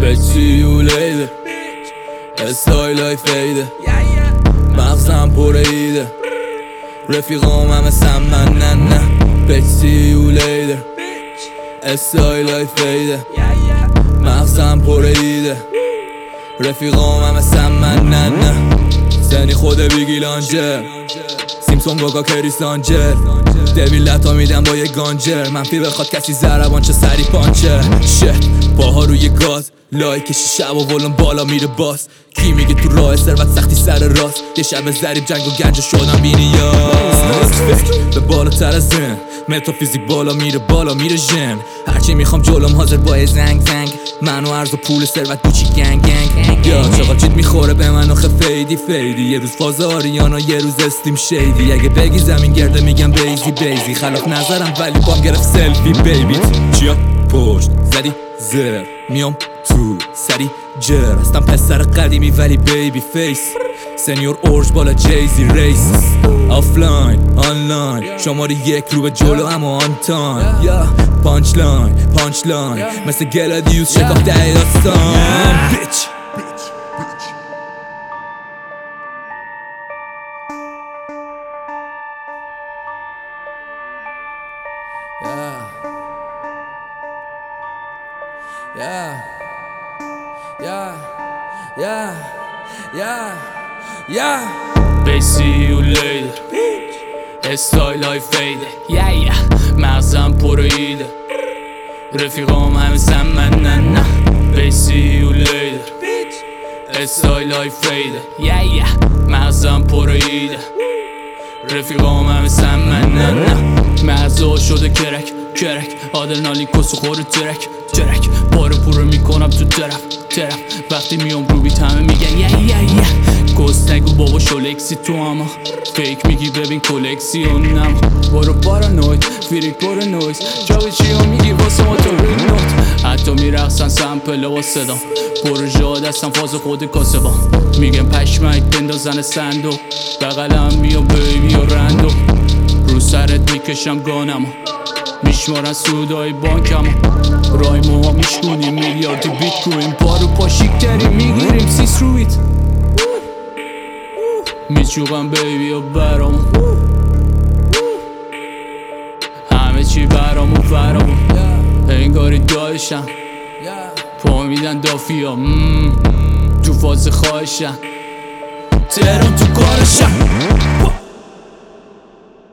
Bitch you later استایلای فیده مغزم پر ایده رفیقام همه سمن نه نه Bitch you later استایلای فیده مغزم پر ایده رفیقام همه سمن نه نه سنی خود بیگی لانجر سیمسون گاگا کری سانجر دویل لتا میدم با یه گانجر منفی بخواد کسی زربان چه سری پانچر شت باها روی گاز لایکشی شب و ولم بالا میره باز کی میگه تو راه ثروت سختی سر راست یه شب زریب جنگ و گنج شدم بینیاز به بالاتر از ذهن متافیزیک بالا میره ژن هرچی میخوام جلوم حاضر با زنگ منو ارز و پول ثروت دوچی گنگ یا چقدر چیت میخوره به من آخه فیدی یه روز فاز آریانا یه روز استیم شیدی اگه بگی زمین گرده میگم بیزی خلاف نظرم ولی بام گرفت سلفی بیبی چیا پشت زدی زر میام تو سری جر هستم پسر قدیمی ولی بیبی فیس سنیور اورج بالا جیزی ریس آفلاین آنلاین شماره یک رو به جلو اما آن تایم پانچ لاین مثل گلادیوس شکاف ده داستان بیچ Bitch see you later استایلای فیده مغزم پر ایده رفیقام همه سمن نه نه Bitch see you later استایلای فیده مغزم پر ایده رفیقام همه سمن نه نه مغزا شده کرک آدرنالین کسو خور ترک بارو پورو میکنم تو طرف وقتی میام رو بیت همه میگن کس نگو بابا شلکسی تو اما فیک میگی ببین کلکسیونم برو پارانوید فریک برو نویز جاوی چی ها میگی واسه ما تو نوت حتی میرقصن سمپله و صدا پروژه دستم فاز خود کاسه با میگن پشمک بندازن صندوق بغلم میام بیبی و رندو رو سرت میکشم گانم میشمارن سودای بانکم رای موها میشکنیم میلیاردی بیت کوین پارو پاشیکتری میگیریم سیس رویت میچوقم بیبی و برامون همه چی برامون فرامون انگاری دایشم پا میدن دافیا تو فاز خواهشم تهران تو کارشم